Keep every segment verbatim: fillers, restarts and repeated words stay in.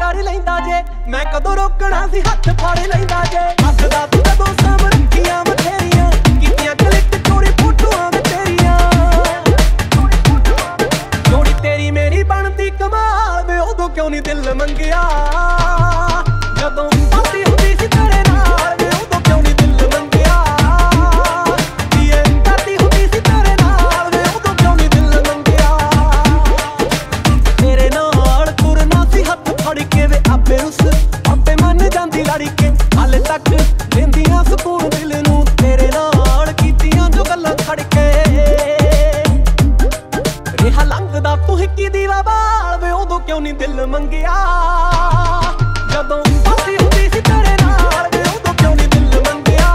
ਕਰ ਲੈਂਦਾ ਜੇ ਮੈਂ ਕਦੋਂ ਰੋਕਣਾ ਸੀ ਹੱਥ ਫੜ ਲੈਂਦਾ ਜੇ ਹੱਸਦਾ ਤੂੰ ਜਦੋਂ ਸਾਂਭ ਰੱਖੀਆਂ ਬਥੇਰੀਆਂ ਕੀਤੀਆਂ ਕਲਿੱਕ ਚੋਰੀ ਫੋਟੋਆਂ ਵਿੱਚ ਤੇਰੀਆਂ ਜੋੜੀ ਤੇਰੀ ਮੇਰੀ ਬਣਦੀ ਕਮਾਲ ਵੇ ਉਦੋਂ ਕਿਉਂ ਨਹੀਂ ਦਿਲ ਮੰਗਿਆ ਜਦੋਂ ਸਾਥੀ ਹੁੰਦੀ ਸੀ ਤੇਰੇ ਨਾਲ ਵੇ ਉਦੋਂ ਕਿਉਂ ਨਹੀਂ ਦਿਲ ਮੰਗਿਆ ਇਹ ਸਾਥੀ ਹੁੰਦੀ ਸੀ ਤੇਰੇ ਨਾਲ ਵੇ ਉਦੋਂ ਕਿਉਂ ਨਹੀਂ ਦਿਲ ਮੰਗਿਆ ਤੇਰੇ ਨਾਲ ਤੁਰਨਾ ਸੀ ਹੱਥ ਫੜ ਕੇ ਵੇ ਆਪੇ ਰੁੱਸ ਆਪੇ ਮੰਨ ਜਾਂਦੀ ਲੜ ਕੇ ਹਾਲੇ ਤੱਕ ਲੈਂਦੀਆਂ ਸਕੂਨ ਦਿਲ ਨੂੰ ਤੇਰੇ ਨਾਲ ਕੀਤੀਆਂ ਜੋ ਗੱਲਾਂ ਖੜ ਕੇ ਰਿਹਾ ਲੰਘਦਾ ਤੂੰ ਹਿੱਕੀ ਦੀਵਾ ਬਾਲ ਵੇ ਉਦੋਂ ਕਿਉਂ ਨਹੀਂ ਦਿਲ ਮੰਗਿਆ ਜਦੋਂ ਸਾਥੀ ਹੁੰਦੀ ਸੀ ਤੇਰੇ ਨਾਲ ਵੇ ਉਦੋਂ ਕਿਉਂ ਨਹੀਂ ਦਿਲ ਮੰਗਿਆ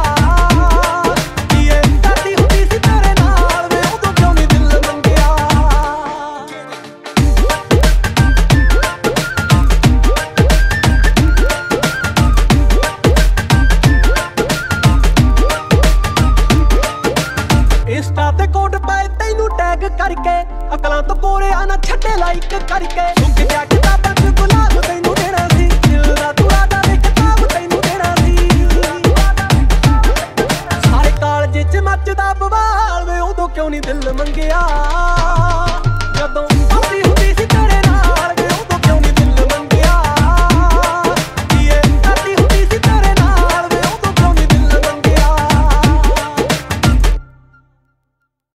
ਇਹ ਸਾਥੀ ਹੁੰਦੀ ਸੀ ਤੇਰੇ ਨਾਲ ਵੇ ਉਦੋਂ ਕਿਉਂ ਨਹੀਂ ਦਿਲ ਮੰਗਿਆ ਇੰਸਟਾ ਤੇ ਕੋਡ ਪਾਏ ਤੈਨੂੰ ਟੈਗ ਕਰਕੇ ਅਕਲਾਂ ਤੋਂ ਕੋਰਿਆ ਨਾ ਛੱਡੇ ਲਾਈਕ ਕਰਕੇ ਸੁੱਕ ਗਿਆ ਕਿਤਾਬਾਂ ਚ ਗੁਲਾਬ ਤੈਨੂੰ ਦੇਣਾ ਸੀ ਦਿਲ ਦਾ ਤੂੰ ਆਦਾ ਵੇ ਕਿਤਾਬ ਤੈਨੂੰ ਦੇਣਾ ਸੀ ਸਾਰੇ ਕਾਲਜ ਚ ਮੱਚਦਾ ਬਵਾਲ ਵੇ ਉਦੋਂ ਕਿਉਂ ਨਹੀਂ ਦਿਲ ਮੰਗਿਆ